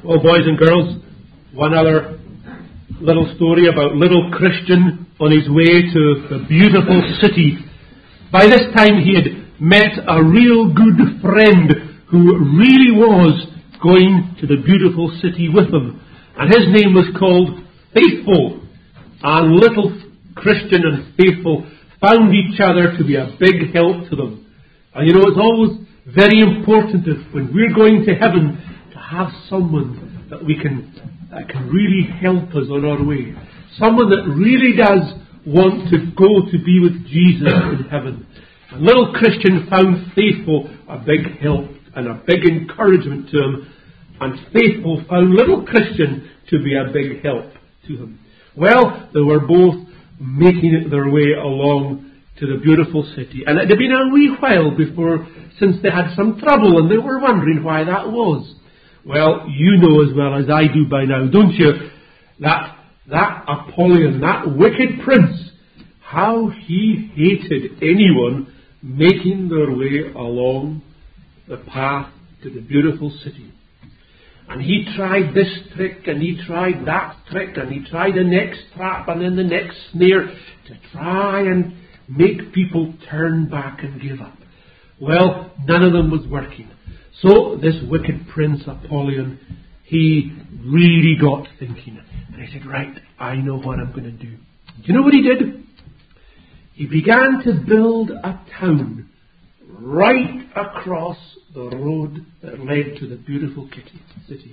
Well, boys and girls, one other little story about little Christian on his way to the beautiful city. By this time he had met a real good friend who really was going to the beautiful city with him. And his name was called Faithful. And little Christian and Faithful found each other to be a big help to them. And it's always very important that when we're going to heaven to have someone that can really help us on our way. Someone that really does want to go to be with Jesus in heaven. And little Christian found Faithful a big help and a big encouragement to him. And Faithful found little Christian to be a big help to him. Well, they were both making it their way along to the beautiful city. And it had been a wee while since they had some trouble, and they were wondering why that was. Well, you know as well as I do by now, don't you, that Apollyon, that wicked prince, how he hated anyone making their way along the path to the beautiful city. And he tried this trick, and he tried that trick, and he tried the next trap, and then the next snare, to try and make people turn back and give up. Well, none of them was working. So this wicked prince Apollyon, he really got thinking. And he said, right, I know what I'm going to do. Do you know what he did? He began to build a town right across the road that led to the beautiful city.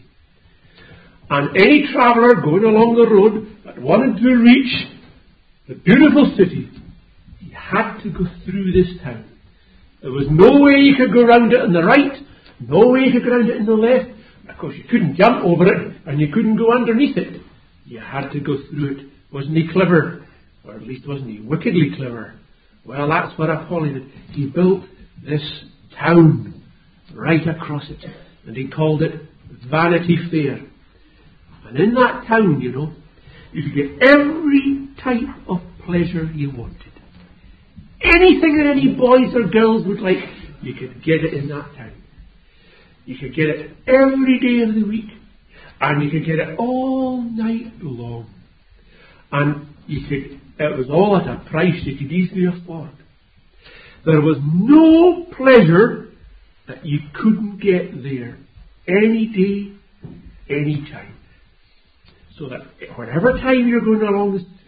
And any traveller going along the road that wanted to reach the beautiful city, he had to go through this town. There was no way you could go around it on the right, no way you could go around it on the left. Of course, you couldn't jump over it, and you couldn't go underneath it. You had to go through it. Wasn't he clever? Or at least wasn't he wickedly clever? Well, that's what Apollyon did. He built this town right across it, and he called it Vanity Fair. And in that town, you could get every type of pleasure you wanted. Anything that any boys or girls would like, you could get it in that town. You could get it every day of the week, and you could get it all night long. And it was all at a price you could easily afford. There was no pleasure that you couldn't get there any day, any time. So that whatever time you're going along the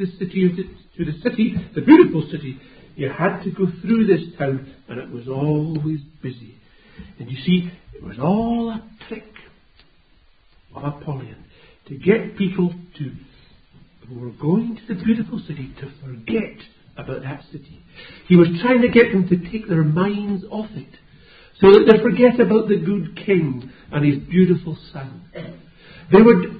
beautiful city, you had to go through this town, and it was always busy. And you see, it was all a trick of Apollyon to get people who were going to the beautiful city to forget about that city. He was trying to get them to take their minds off it, so that they forget about the good king and his beautiful son. He would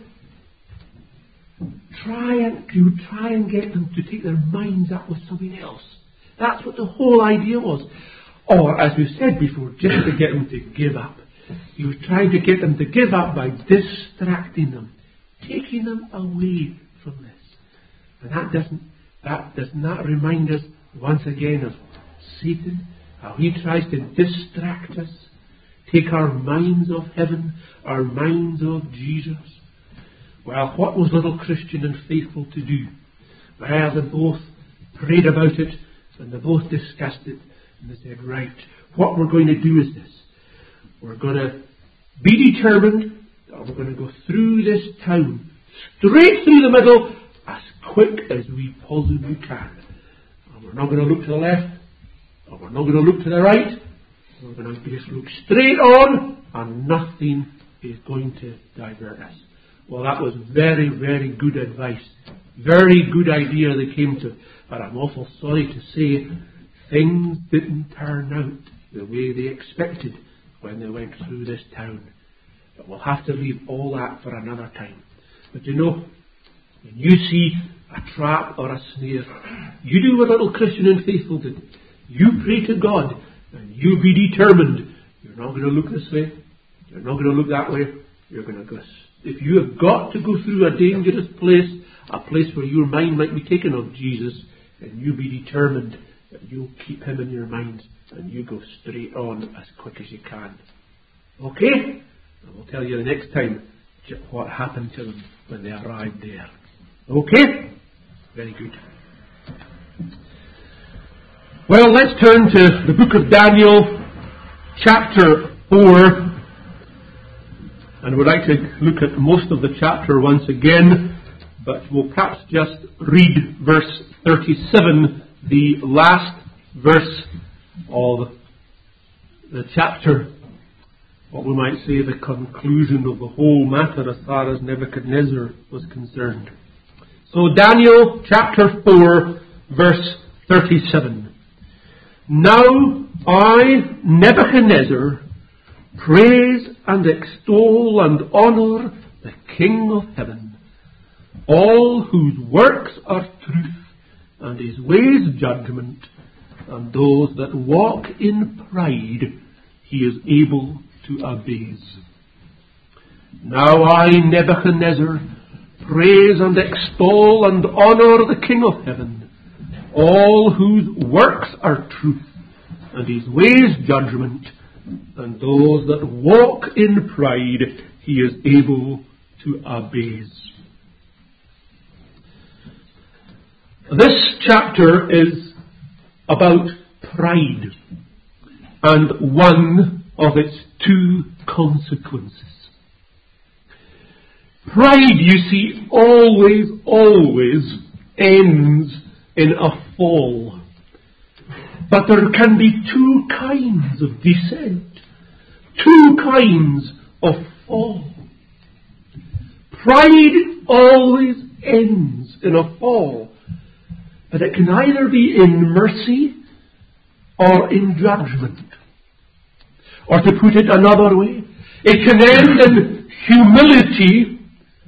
try and get them to take their minds up with something else. That's what the whole idea was. Or, as we said before, just to get them to give up. He was trying to get them to give up by distracting them, taking them away from this. And that does not remind us once again of Satan, how he tries to distract us, take our minds off heaven, our minds off Jesus. Well, what was little Christian and Faithful to do? Well, they both prayed about it, and they both discussed it, and they said, right, what we're going to do is this. We're going to be determined that we're going to go through this town, straight through the middle, as quick as we possibly can. And we're not going to look to the left, or we're not going to look to the right. We're going to just look straight on, and nothing is going to divert us. Well, that was very, very good advice. Very good idea they came to. But I'm awful sorry to say, things didn't turn out the way they expected when they went through this town. But we'll have to leave all that for another time. But when you see a trap or a snare, you do what little Christian and Faithful did. You pray to God, and you be determined. You're not going to look this way. You're not going to look that way. You're going to go. If you have got to go through a dangerous place, a place where your mind might be taken off Jesus, and you be determined that you'll keep him in your mind, and you go straight on as quick as you can. Okay? And we'll tell you the next time what happened to them when they arrived there. Okay? Very good. Well, let's turn to the book of Daniel, chapter 4. And we'd like to look at most of the chapter once again, but we'll perhaps just read verse 37, the last verse of the chapter, what we might say the conclusion of the whole matter as far as Nebuchadnezzar was concerned. So Daniel chapter 4, verse 37. Now I, Nebuchadnezzar, praise and extol and honour the King of heaven, all whose works are truth and his ways judgment, and those that walk in pride he is able to abase. Now I, Nebuchadnezzar, praise and extol and honour the King of heaven, all whose works are truth and his ways judgment, and those that walk in pride he is able to abase. This chapter is about pride and one of its two consequences. Pride, you see, always ends in a fall. But there can be two kinds of descent, two kinds of fall. Pride always ends in a fall, but it can either be in mercy or in judgment. Or to put it another way, it can end in humility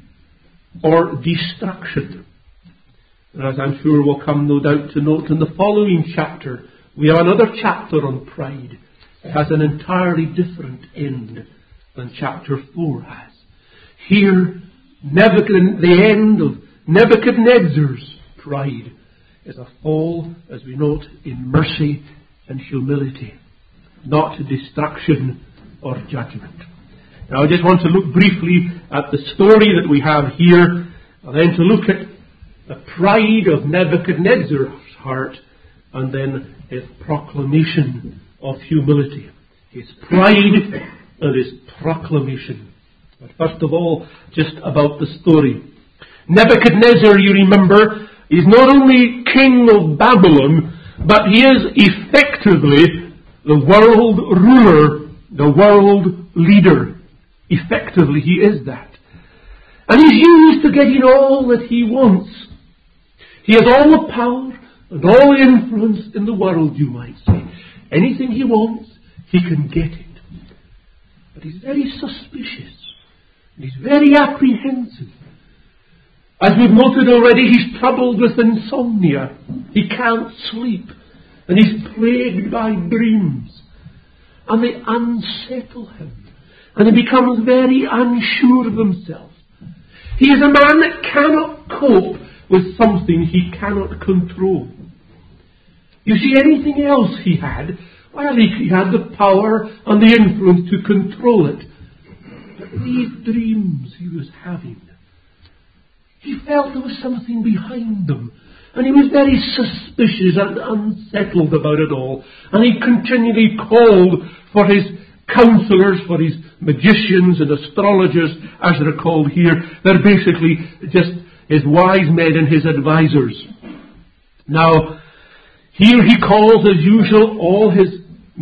or destruction. And as I'm sure we'll come no doubt to note in the following chapter, we have another chapter on pride. It has an entirely different end than chapter 4 has. Here, the end of Nebuchadnezzar's pride is a fall, as we note, in mercy and humility, not destruction or judgment. Now I just want to look briefly at the story that we have here, and then to look at the pride of Nebuchadnezzar's heart, and then his proclamation of humility. His pride and his proclamation. But first of all, just about the story. Nebuchadnezzar, you remember, is not only king of Babylon, but he is effectively the world ruler, the world leader. Effectively, he is that. And he's used to getting all that he wants. He has all the power and all the influence in the world, you might say. Anything he wants, he can get it. But he's very suspicious. And he's very apprehensive. As we've noted already, he's troubled with insomnia. He can't sleep. And he's plagued by dreams. And they unsettle him. And he becomes very unsure of himself. He is a man that cannot cope with something he cannot control. You see, anything else he had, well, he had the power and the influence to control it. But these dreams he was having, he felt there was something behind them. And he was very suspicious and unsettled about it all. And he continually called for his counselors, for his magicians and astrologers, as they're called here. They're basically just his wise men and his advisors. Now, here he calls, as usual, all his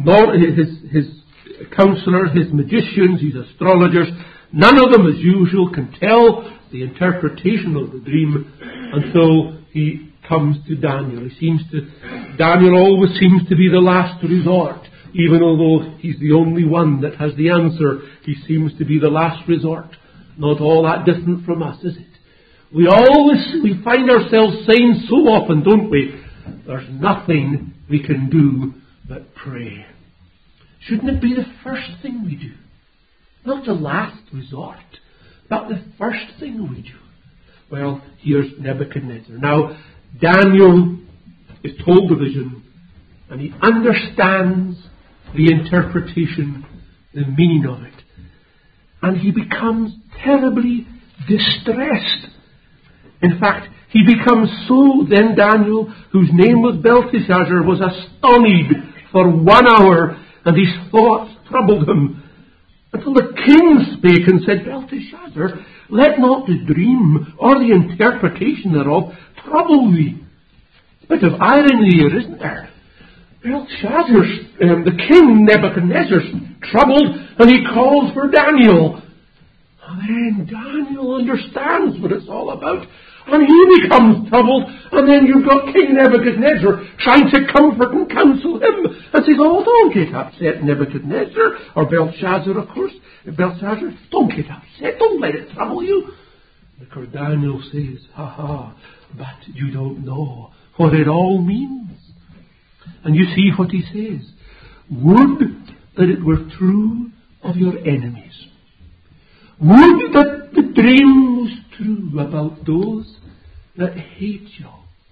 counselors, his magicians, his astrologers. None of them, as usual, can tell the interpretation of the dream until he comes to Daniel. Daniel always seems to be the last resort. Even although he's the only one that has the answer, he seems to be the last resort. Not all that different from us, is it? We find ourselves saying so often, don't we? There's nothing we can do but pray. Shouldn't it be the first thing we do? Not the last resort, but the first thing we do. Well, here's Nebuchadnezzar. Now, Daniel is told the vision, and he understands the interpretation, the meaning of it. and he becomes terribly distressed. In fact, he becomes so, then Daniel, whose name was Belteshazzar, was astonished for 1 hour, and his thoughts troubled him, until the king spake and said, Belteshazzar, let not the dream or the interpretation thereof trouble thee. A bit of irony here, isn't there? Belshazzar, the king Nebuchadnezzar's troubled, and he calls for Daniel. And then Daniel understands what it's all about, and he becomes troubled, and then you've got King Nebuchadnezzar trying to comfort and counsel him, and says, oh, don't get upset, Nebuchadnezzar, or Belshazzar, of course, Belshazzar, don't get upset, don't let it trouble you. Because Daniel says, but you don't know what it all means. And you see what he says. Would that it were true of your enemies. Would that the dream was true about those that hate you.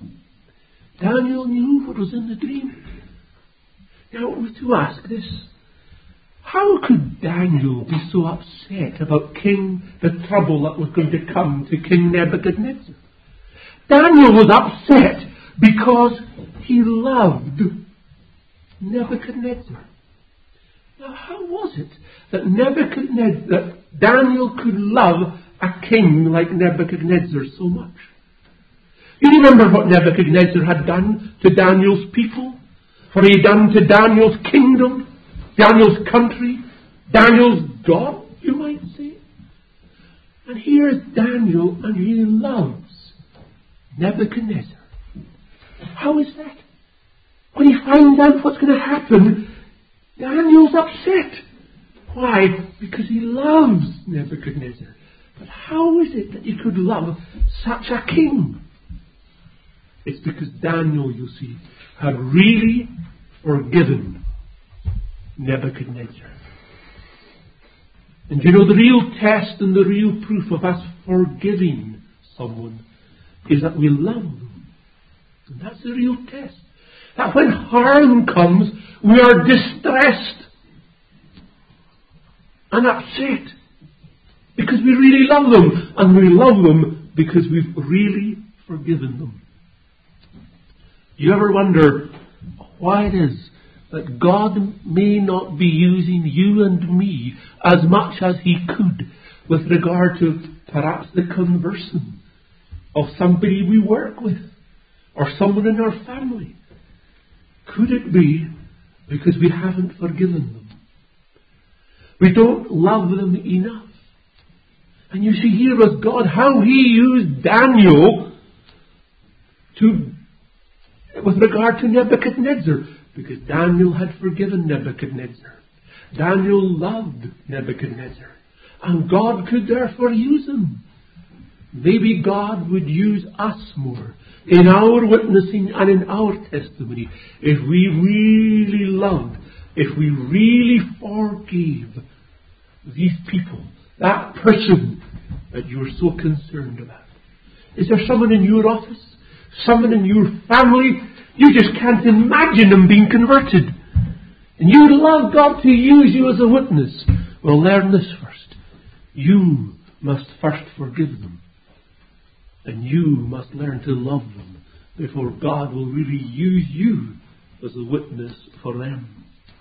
Daniel knew what was in the dream. Now, to ask this, how could Daniel be so upset about the trouble that was going to come to King Nebuchadnezzar? Daniel was upset because he loved Nebuchadnezzar. Now, how was it that Daniel could love a king like Nebuchadnezzar so much? You remember what Nebuchadnezzar had done to Daniel's people? What he had done to Daniel's kingdom, Daniel's country, Daniel's God, you might say. And here is Daniel, and he loves Nebuchadnezzar. How is that? When he finds out what's going to happen, Daniel's upset. Why? Because he loves Nebuchadnezzar. But how is it that he could love such a king? It's because Daniel, you see, had really forgiven Nebuchadnezzar. And you know, the real test and the real proof of us forgiving someone is that we love them. And that's the real test. That when harm comes, we are distressed and upset because we really love them. And we love them because we've really forgiven them. You ever wonder why it is that God may not be using you and me as much as He could with regard to perhaps the conversion of somebody we work with or someone in our family? Could it be because we haven't forgiven them? We don't love them enough. And you see here with God how He used Daniel with regard to Nebuchadnezzar, because Daniel had forgiven Nebuchadnezzar. Daniel loved Nebuchadnezzar, and God could therefore use him. Maybe God would use us more in our witnessing and in our testimony if we really loved, if we really forgave these people, that person that you're so concerned about. Is there someone in your office, someone in your family, you just can't imagine them being converted, and you'd love God to use you as a witness? Well, learn this first. You must first forgive them. And you must learn to love them before God will really use you as a witness for them.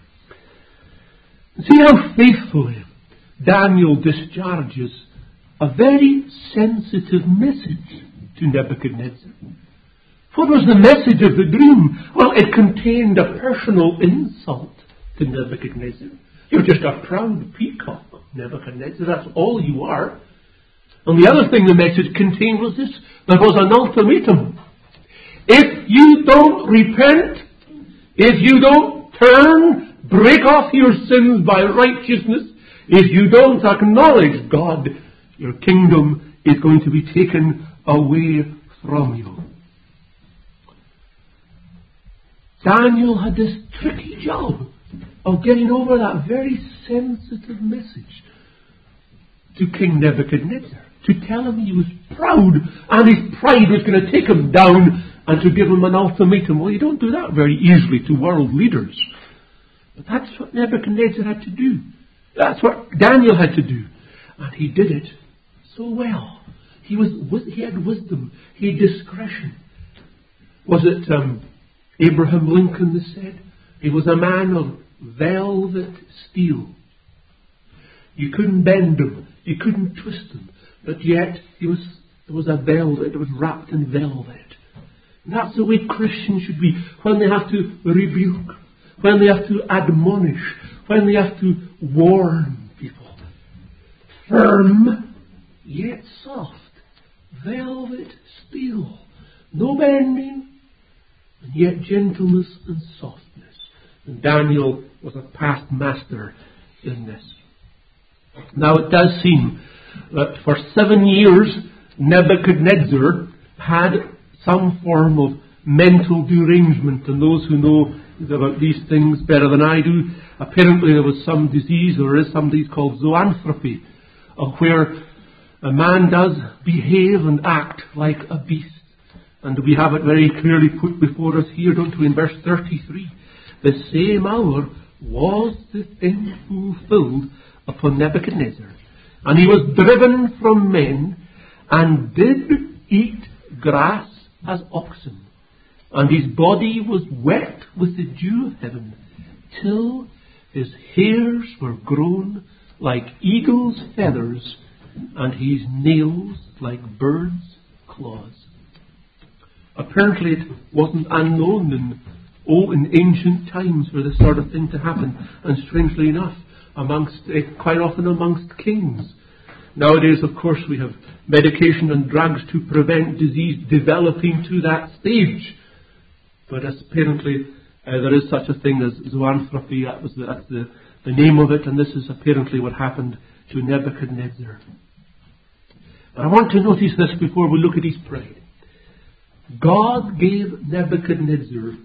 See how faithfully Daniel discharges a very sensitive message to Nebuchadnezzar. What was the message of the dream? Well, it contained a personal insult to Nebuchadnezzar. You're just a proud peacock, Nebuchadnezzar. That's all you are. And the other thing the message contained was this. There was an ultimatum. If you don't repent, if you don't turn, break off your sins by righteousness, if you don't acknowledge God, your kingdom is going to be taken away from you. Daniel had this tricky job of getting over that very sensitive message to King Nebuchadnezzar, to tell him he was proud and his pride was going to take him down, and to give him an ultimatum. Well, you don't do that very easily to world leaders. But that's what Nebuchadnezzar had to do. That's what Daniel had to do. And he did it so well. He had wisdom. He had discretion. Was it Abraham Lincoln that said, he was a man of velvet steel. You couldn't bend him. You couldn't twist him. But yet, it was a velvet. It was wrapped in velvet. And that's the way Christians should be. When they have to rebuke. When they have to admonish. When they have to warn people. Firm, yet soft. Velvet steel. No bending. And yet gentleness and softness. And Daniel was a past master in this. Now it does seem that for 7 years Nebuchadnezzar had some form of mental derangement, and those who know about these things better than I do, apparently there was some disease, or is some disease called zoanthropy, where a man does behave and act like a beast. And we have it very clearly put before us here, don't we, in verse 33. The same hour was the thing fulfilled upon Nebuchadnezzar. And he was driven from men, and did eat grass as oxen. And his body was wet with the dew of heaven, till his hairs were grown like eagle's feathers, and his nails like birds' claws. Apparently it wasn't unknown in ancient times for this sort of thing to happen, and strangely enough, quite often amongst kings. Nowadays, of course, we have medication and drugs to prevent disease developing to that stage. But apparently there is such a thing as zoanthropy. That's the name of it, and this is apparently what happened to Nebuchadnezzar. But I want to notice this before we look at his pride. God gave Nebuchadnezzar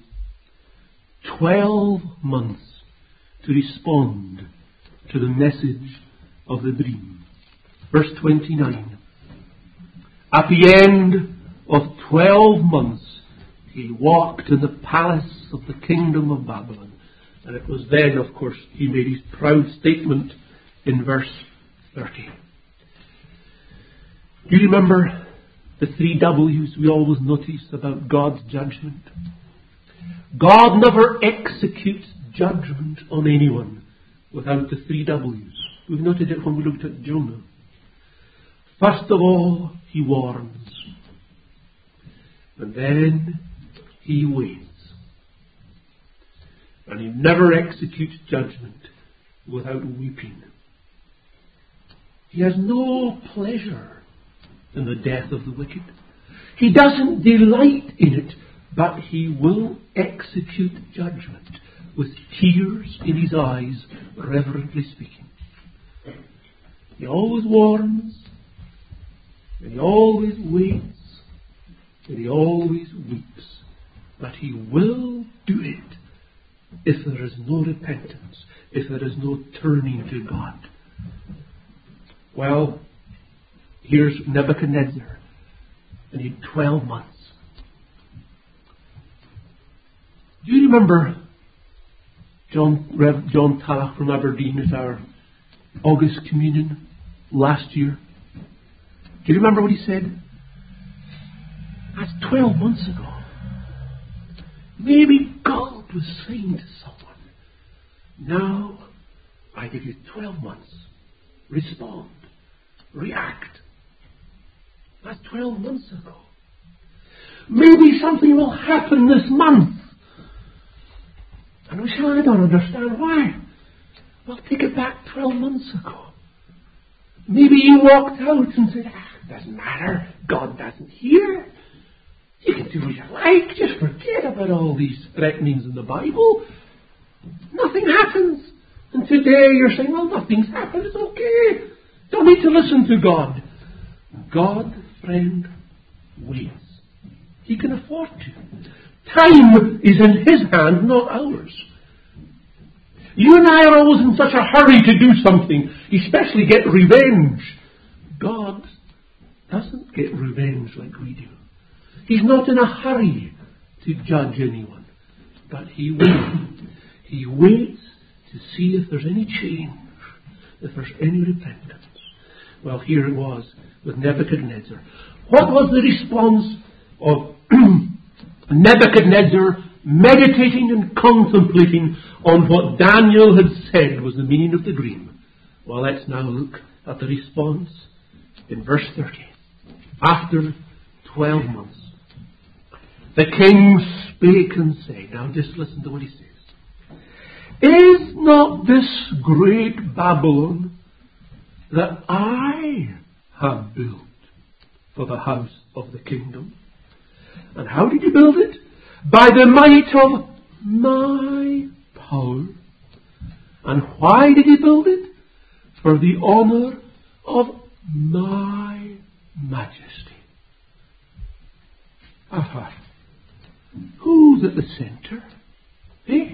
12 months to respond to the message of the dream. Verse 29. At the end of 12 months, he walked in the palace of the kingdom of Babylon. And it was then, of course, he made his proud statement in verse 30. Do you remember the 3 W's we always notice about God's judgment? God never executes judgment on anyone without the 3 W's. We've noted it when we looked at Jonah. First of all, he warns. And then he waits. And he never executes judgment without weeping. He has no pleasure in the death of the wicked. He doesn't delight in it, but he will execute judgment with tears in his eyes, reverently speaking. He always warns, and he always waits, and he always weeps. But he will do it if there is no repentance, if there is no turning to God. Well, here's Nebuchadnezzar, and he had 12 months. Do you remember Rev John Talach from Aberdeen at our August communion last year? Do you remember what he said? That's 12 months ago. Maybe God was saying to someone, now I give you 12 months. Respond. React. That's 12 months ago. Maybe something will happen this month. And we say, I don't understand why. Well, take it back 12 months ago. Maybe you walked out and said, it doesn't matter. God doesn't hear. You can do what you like. Just forget about all these threatenings in the Bible. Nothing happens. And today you're saying, well, nothing's happened. It's okay. Don't need to listen to God. God, friend, waits. He can afford to. Time is in His hand, not ours. You and I are always in such a hurry to do something, especially get revenge. God doesn't get revenge like we do. He's not in a hurry to judge anyone. But He waits. He waits to see if there's any change, if there's any repentance. Well, here it was with Nebuchadnezzar. What was the response of Nebuchadnezzar meditating and contemplating on what Daniel had said was the meaning of the dream? Well, let's now look at the response in verse 30. After 12 months, the king spake and said, now just listen to what he says. Is not this great Babylon that I have built for the house of the kingdom? And how did you build it? By the might of my power. And why did he build it? For the honor of my majesty. Aha. Who's at the center? Eh?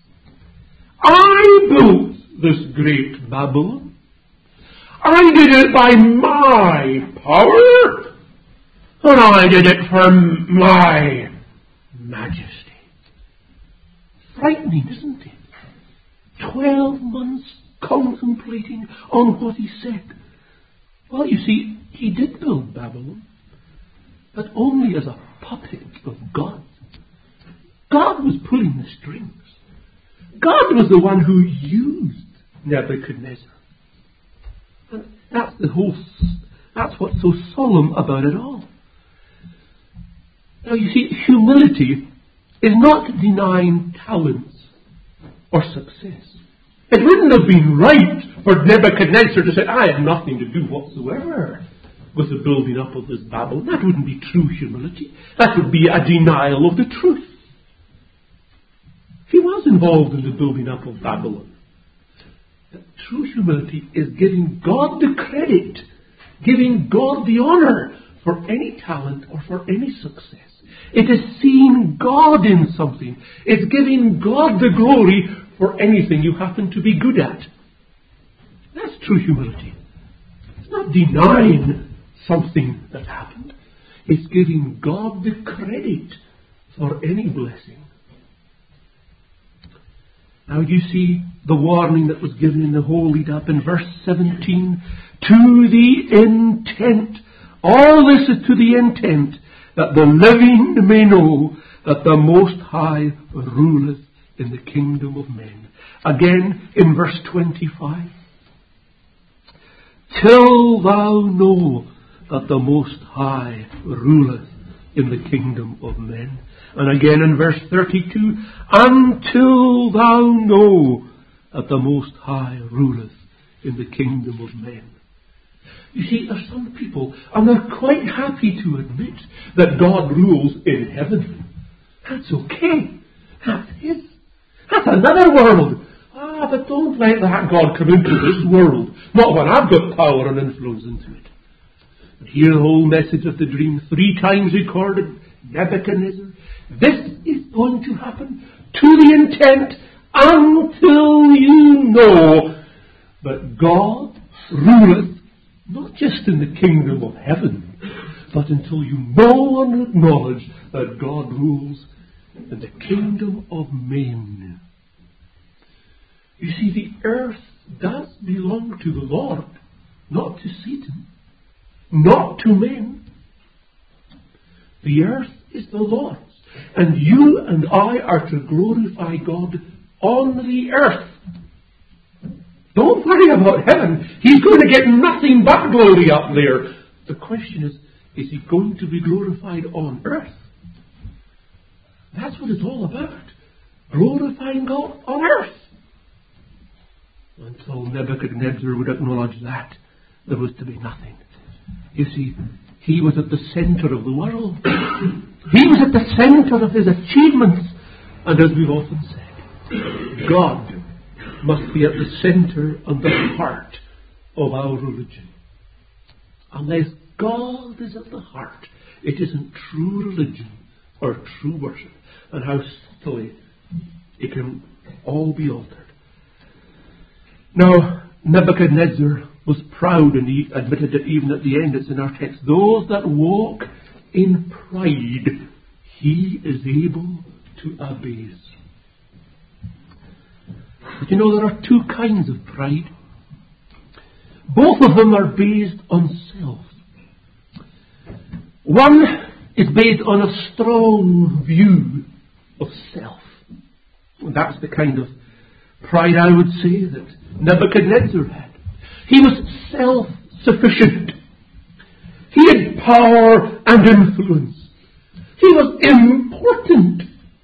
I built this great Babylon. I did it by my power. And I did it for my majesty. Frightening, isn't it? 12 months contemplating on what he said. Well, you see, he did build Babylon, but only as a puppet of God. God was pulling the strings. God was the one who used Nebuchadnezzar. And that's what's so solemn about it all. Now you see, humility is not denying talents or success. It wouldn't have been right for Nebuchadnezzar to say, I have nothing to do whatsoever with the building up of this Babylon. That wouldn't be true humility. That would be a denial of the truth. He was involved in the building up of Babylon. But true humility is giving God the credit, giving God the honor for any talent or for any success. It is seeing God in something. It's giving God the glory for anything you happen to be good at. That's true humility. It's not denying something that happened. It's giving God the credit for any blessing. Now you see the warning that was given in the whole lead up in verse 17. To the intent. All this is to the intent that the living may know that the Most High ruleth in the kingdom of men. Again in verse 25. Till thou know that the Most High ruleth in the kingdom of men. And again in verse 32, until thou know that the Most High ruleth in the kingdom of men. You see, there's some people, and they're quite happy to admit that God rules in heaven. That's okay. That's His. That's another world. But don't let that God come into this world. Not when I've got power and influence into it. And here the whole message of the dream, 3 times recorded, Nebuchadnezzar. This is going to happen to the intent until you know that God ruleth not just in the kingdom of heaven, but until you know and acknowledge that God rules in the kingdom of men. You see, the earth does belong to the Lord, not to Satan, not to men. The earth is the Lord's, and you and I are to glorify God on the earth. Don't worry about heaven. He's going to get nothing but glory up there. The question is He going to be glorified on earth? That's what it's all about. Glorifying God on earth. Until Nebuchadnezzar would acknowledge that, there was to be nothing. You see, he was at the center of the world. He was at the center of his achievements. And as we've often said, God must be at the center and the heart of our religion. Unless God is at the heart, it isn't true religion or true worship. And how subtly it can all be altered. Now, Nebuchadnezzar was proud, and he admitted it even at the end. It's in our text. Those that walk in pride, he is able to abase. But you know, there are 2 kinds of pride. both of them are based on self. One is based on a strong view of self. And that's the kind of pride, I would say, that Nebuchadnezzar had. He was self-sufficient. He had power and influence. He was important.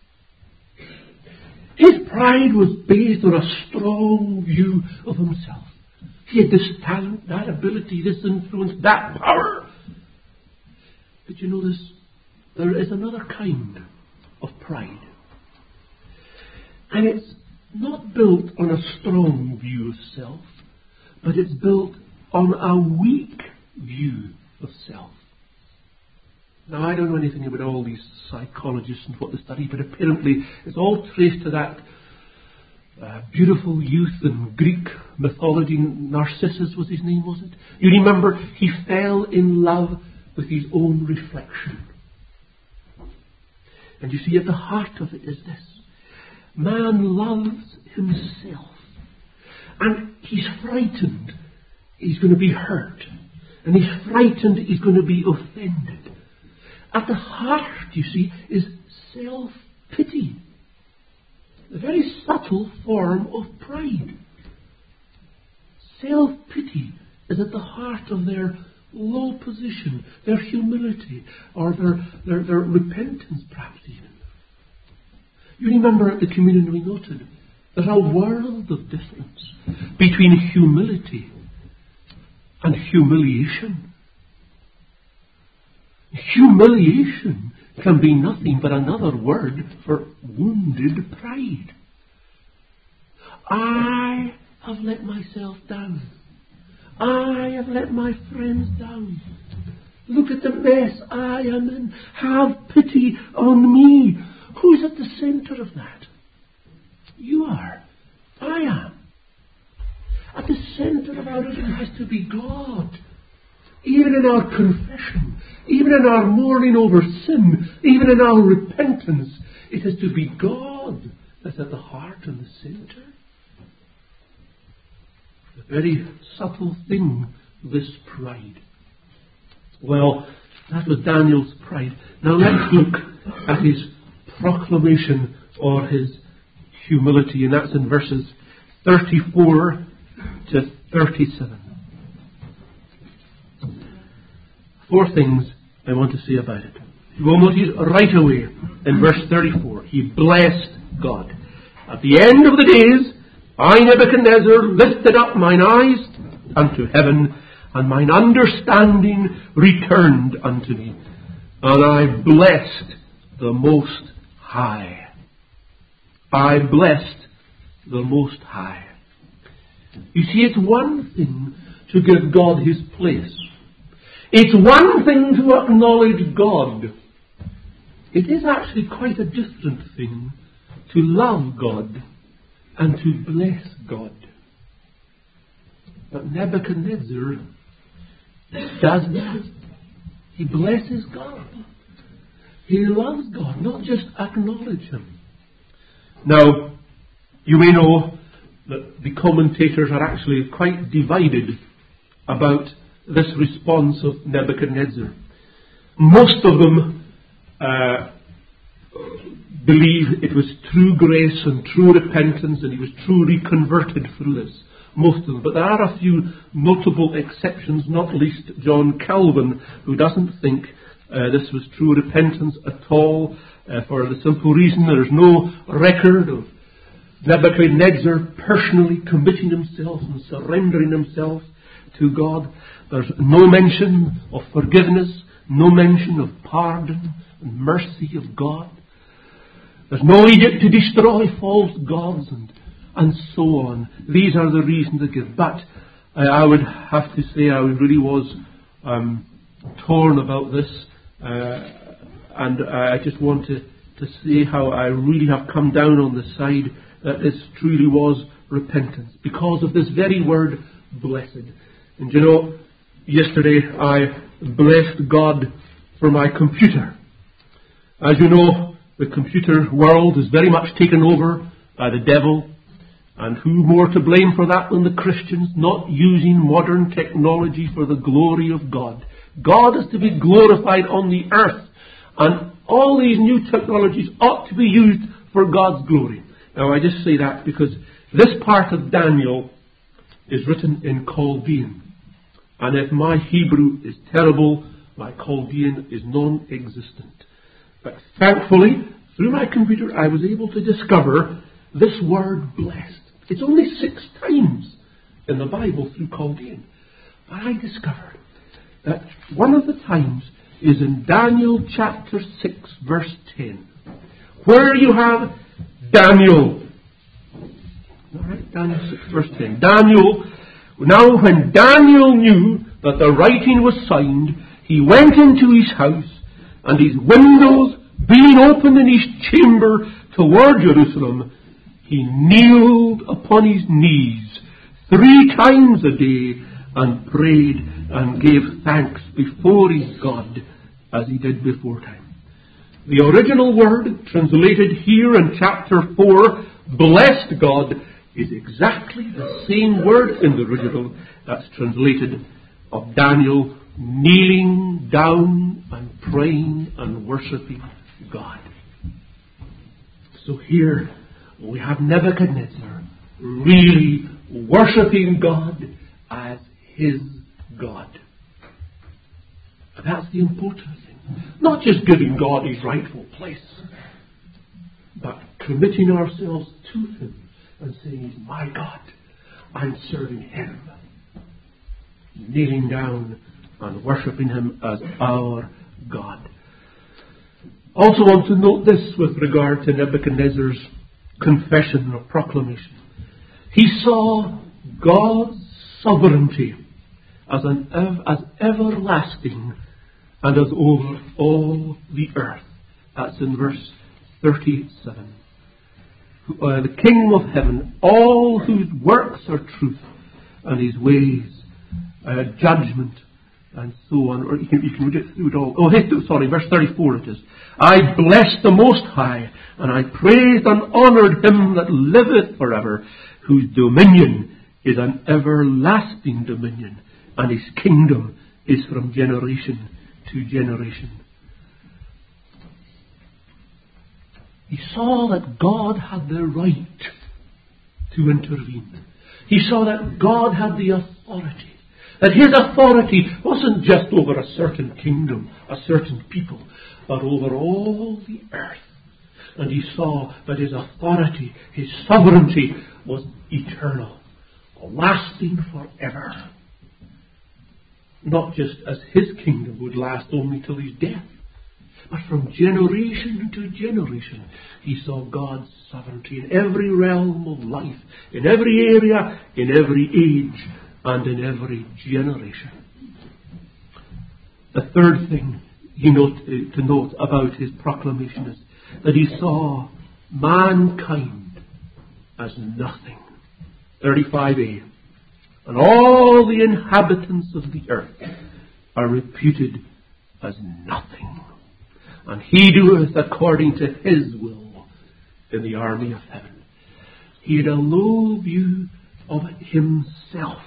His pride was based on a strong view of himself. He had this talent, that ability, this influence, that power. But you notice, there is another kind of pride. And it's not built on a strong view of self, but it's built on a weak view of self. Now, I don't know anything about all these psychologists and what they study, but apparently it's all traced to that beautiful youth in Greek mythology. Narcissus was his name, was it? You remember, he fell in love with his own reflection. And you see, at the heart of it is this. Man loves himself. And he's frightened he's going to be hurt. And he's frightened he's going to be offended. At the heart, you see, is self-pity. A very subtle form of pride. Self-pity is at the heart of their low position, their humility, or their repentance, perhaps even. You remember at the communion we noted, there's a world of difference between humility and humiliation. Humiliation can be nothing but another word for wounded pride. I have let myself down. I have let my friends down. Look at the mess I am in. Have pity on me. Who's at the centre of that? You are. I am. At the centre of our religion has to be God. Even in our confession, even in our mourning over sin, even in our repentance, it has to be God that's at the heart and the centre. A very subtle thing, this pride. Well, that was Daniel's pride. Now let's look at his proclamation or his humility, and that's in verses 34 to 37. 4 things I want to say about it. You will notice right away in verse 34, he blessed God. At the end of the days, I, Nebuchadnezzar, lifted up mine eyes unto heaven, and mine understanding returned unto me, and I blessed the Most High. I blessed the Most High. You see, it's one thing to give God his place. It's one thing to acknowledge God. It is actually quite a different thing to love God and to bless God. But Nebuchadnezzar does that. He blesses God. He loves God, not just acknowledge him. Now, you may know that the commentators are actually quite divided about this response of Nebuchadnezzar. Most of them believe it was true grace and true repentance, and he was truly converted through this. Most of them. But there are a few notable exceptions, not least John Calvin, who doesn't think this was true repentance at all, for the simple reason there is no record of Nebuchadnezzar personally committing himself and surrendering himself to God. There's no mention of forgiveness, no mention of pardon and mercy of God. There's no edict to destroy false gods and so on. These are the reasons they give. But I would have to say I really was torn about this, and I just want to say how I really have come down on the side that this truly was repentance because of this very word, blessed. And you know, yesterday I blessed God for my computer. As you know, the computer world is very much taken over by the devil, And who more to blame for that than the Christians, not using modern technology for the glory of God? God is to be glorified on the earth, and all these new technologies ought to be used for God's glory. Now I just say that because this part of Daniel is written in Chaldean. And if my Hebrew is terrible, my Chaldean is non-existent. But thankfully, through my computer, I was able to discover this word blessed. It's only 6 times in the Bible through Chaldean. But I discovered that one of the times is in Daniel chapter 6, verse 10, where you have Daniel. All right, Daniel 6, verse 10. Daniel, now when Daniel knew that the writing was signed, he went into his house, and his windows being opened in his chamber toward Jerusalem, he kneeled upon his knees 3 times a day and prayed and gave thanks before his God as he did before time. The original word translated here in chapter 4, blessed God, is exactly the same word in the original that's translated of Daniel kneeling down and praying and worshipping God. So here we have Nebuchadnezzar really worshipping God as his God. And that's the important thing. Not just giving God his rightful place, but committing ourselves to him and saying, he's my God. I'm serving him. Kneeling down and worshipping him as our God. Also want to note this with regard to Nebuchadnezzar's confession or proclamation. He saw God's sovereignty as everlasting and as over all the earth. That's in verse 37. The King of heaven, all whose works are truth, and his ways judgment, and so on. Or you can read it through it all. Verse 34 it is. I blessed the Most High, and I praised and honoured him that liveth forever, whose dominion is an everlasting dominion, and his kingdom is from generation to generation. He saw that God had the right to intervene. He saw that God had the authority. That his authority wasn't just over a certain kingdom, a certain people, but over all the earth. And he saw that his authority, his sovereignty was eternal, lasting forever. Not just as his kingdom would last only till his death, but from generation to generation, he saw God's sovereignty in every realm of life, in every area, in every age, and in every generation. The third thing to note about his proclamation is that he saw mankind as nothing. 35a. And all the inhabitants of the earth are reputed as nothing. And he doeth according to his will in the army of heaven. He had a low view of himself.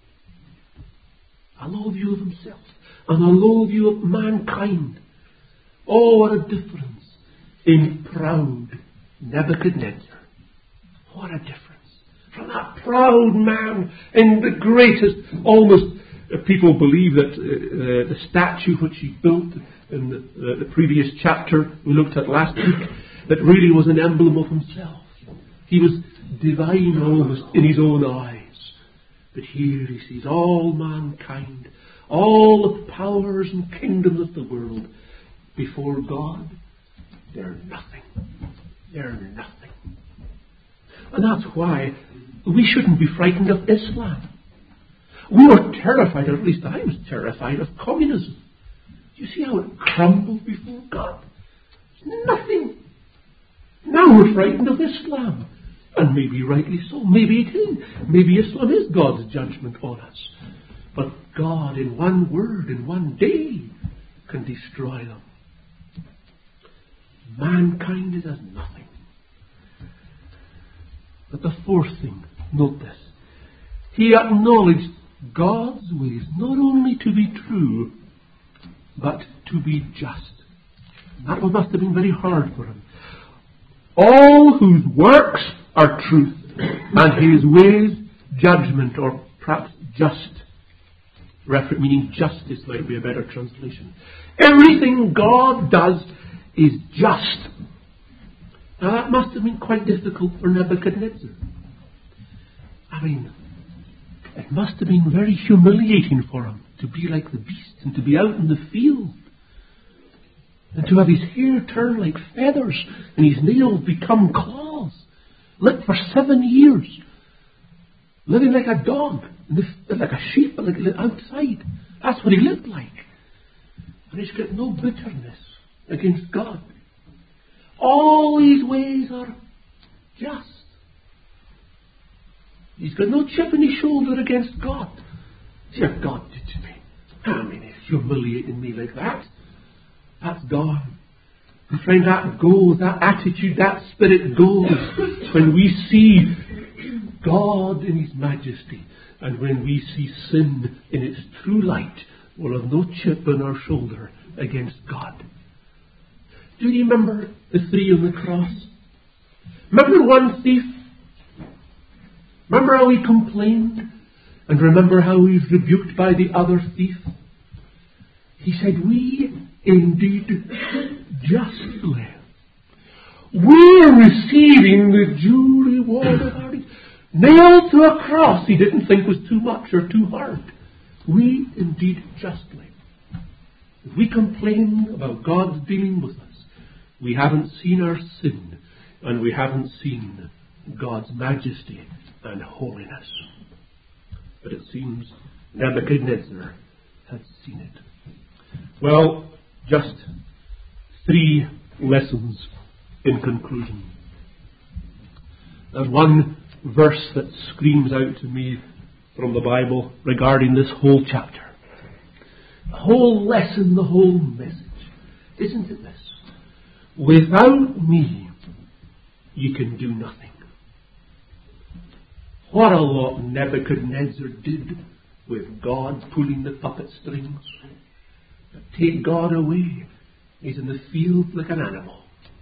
A low view of himself. And a low view of mankind. Oh, what a difference in proud Nebuchadnezzar. What a difference. From that proud man in the greatest, almost, people believe that the statue which he built in the previous chapter we looked at last week, that really was an emblem of himself. He was divine almost in his own eyes. But here he sees all mankind, all the powers and kingdoms of the world before God. They're nothing. They're nothing. And that's why we shouldn't be frightened of Islam. We were terrified, or at least I was terrified, of communism. Do you see how it crumbled before God? Nothing. Now we're frightened of Islam. And maybe rightly so. Maybe it is. Maybe Islam is God's judgment on us. But God, in one word, in one day, can destroy them. Mankind is as nothing. But the fourth thing, note this. He acknowledged God's ways not only to be true, but to be just. That must have been very hard for him. All whose works are truth, and his ways judgment, or perhaps just. Meaning justice might be a better translation. Everything God does is just. Now that must have been quite difficult for Nebuchadnezzar. I mean, it must have been very humiliating for him to be like the beast and to be out in the field and to have his hair turn like feathers and his nails become claws. Lived for 7 years, living like a dog, like a sheep, like outside. That's what he lived like. And he's got no bitterness against God. All his ways are just. He's got no chip in his shoulder against God. Dear God did to me. I mean, he's humiliating me like that. That's God. And friend, that goes, that attitude, that spirit goes when we see God in His majesty, and when we see sin in its true light. We'll have no chip on our shoulder against God. Do you remember the three on the cross? Remember one thief? Remember how he complained? And remember how he was rebuked by the other thief? He said, we indeed justly. We're receiving the due reward of our deeds. Nailed to a cross he didn't think was too much or too hard. We indeed justly. If we complain about God's dealing with us, we haven't seen our sin, and we haven't seen God's majesty and holiness. But it seems Nebuchadnezzar had seen it. Well, just 3 lessons in conclusion. There's one verse that screams out to me from the Bible regarding this whole chapter. The whole lesson, the whole message. Isn't it this? Without me, you can do nothing. What a lot Nebuchadnezzar did with God pulling the puppet strings. But take God away, he's in the field like an animal.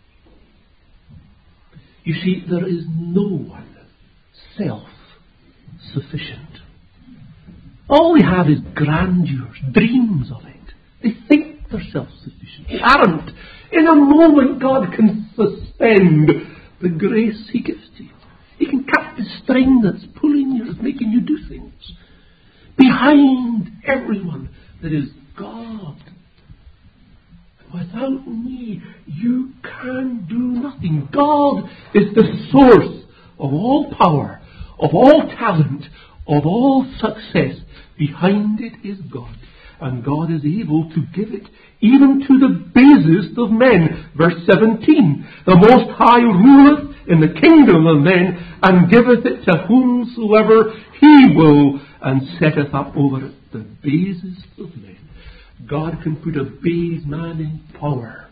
You see, there is no one self-sufficient. All they have is grandeurs, dreams of it. They think they're self-sufficient. They aren't. In a moment, God can suspend the grace He gives to you. He can cut the string that's pulling you, that's making you do things. Behind everyone, there is God. Without me, you can do nothing. God is the source of all power, of all talent, of all success. Behind it is God. And God is able to give it even to the basest of men. Verse 17. The Most High ruleth in the kingdom of men, and giveth it to whomsoever He will, and setteth up over it the basest of men. God can put a base man in power.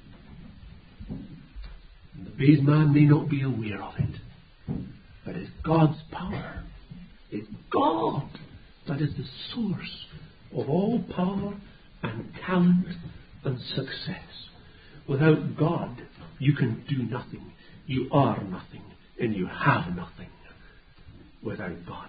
And the base man may not be aware of it. But it's God's power. It's God that is the source of all power and talent and success. Without God, you can do nothing. You are nothing. And you have nothing without God.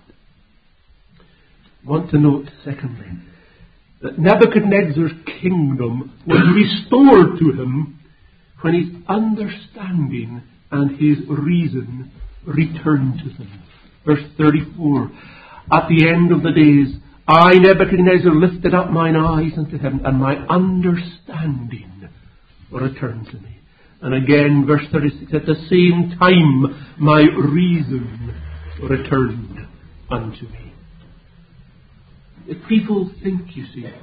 I want to note, secondly, that Nebuchadnezzar's kingdom was restored to him when his understanding and his reason returned to him. Verse 34. At the end of the days, I, Nebuchadnezzar, lifted up mine eyes unto heaven, and my understanding returned to me. And again, verse 36, at the same time, my reason returned unto me. If people think, you see,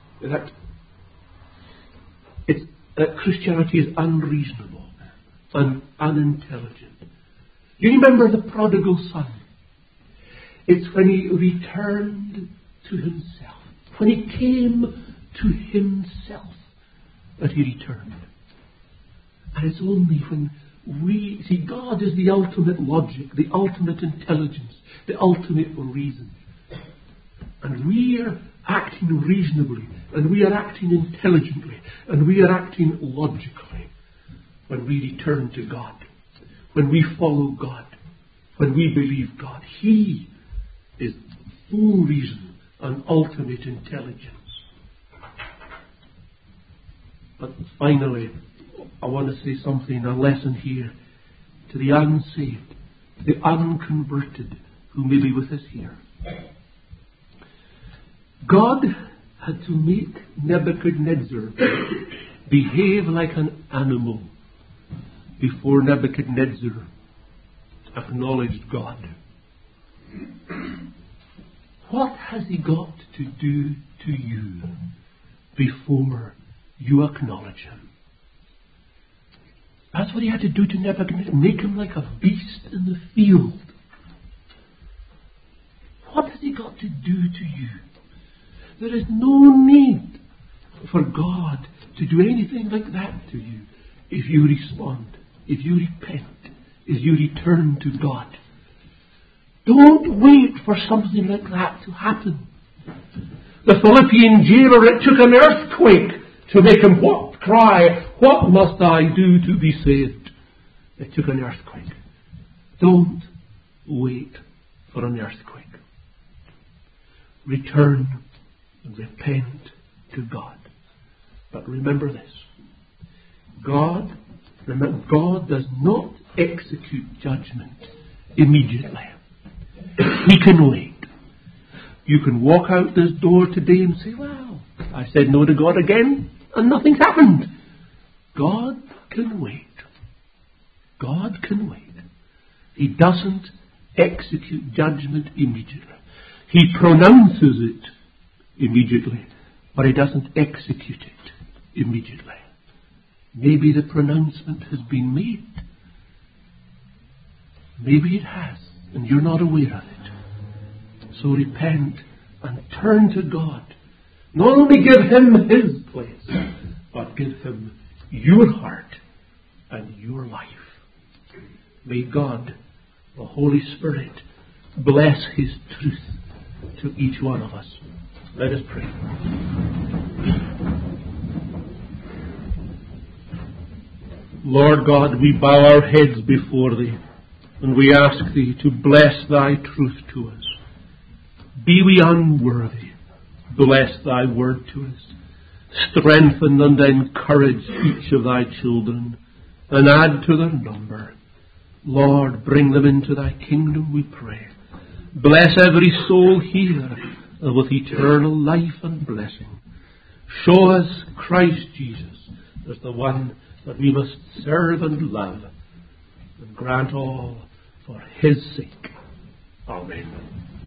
that Christianity is unreasonable and unintelligent. You remember the prodigal son? It's when he returned to himself. When he came to himself that he returned. And it's only when God is the ultimate logic, the ultimate intelligence, the ultimate reason. And we are acting reasonably, and we are acting intelligently, and we are acting logically when we return to God, when we follow God, when we believe God. He is full reason and ultimate intelligence. But finally, I want to say something, a lesson here to the unsaved, the unconverted who may be with us here. God had to make Nebuchadnezzar behave like an animal before Nebuchadnezzar acknowledged God. What has he got to do to you before you acknowledge him? That's what he had to do to Nebuchadnezzar. Make him like a beast in the field. What has he got to do to you? There is no need for God to do anything like that to you if you respond, if you repent, if you return to God. Don't wait for something like that to happen. The Philippian jailer, it took an earthquake to make him what? Cry, what must I do to be saved? It took an earthquake. Don't wait for an earthquake. Return and repent to God. But remember this. God does not execute judgment immediately. He can wait. You can walk out this door today and say, well, I said no to God again and nothing's happened. God can wait. God can wait. He doesn't execute judgment immediately. He pronounces it immediately, but he doesn't execute it immediately. Maybe the pronouncement has been made. Maybe it has, and you're not aware of it. So repent and turn to God. Not only give him his place, but give him your heart and your life. May God, the Holy Spirit, bless his truth to each one of us. Let us pray. Lord God, we bow our heads before thee, and we ask thee to bless thy truth to us. Be we unworthy, bless thy word to us. Strengthen and encourage each of thy children, and add to their number. Lord, bring them into thy kingdom, we pray. Bless every soul here with eternal life and blessing. Show us Christ Jesus as the one that we must serve and love, and grant all for his sake. Amen.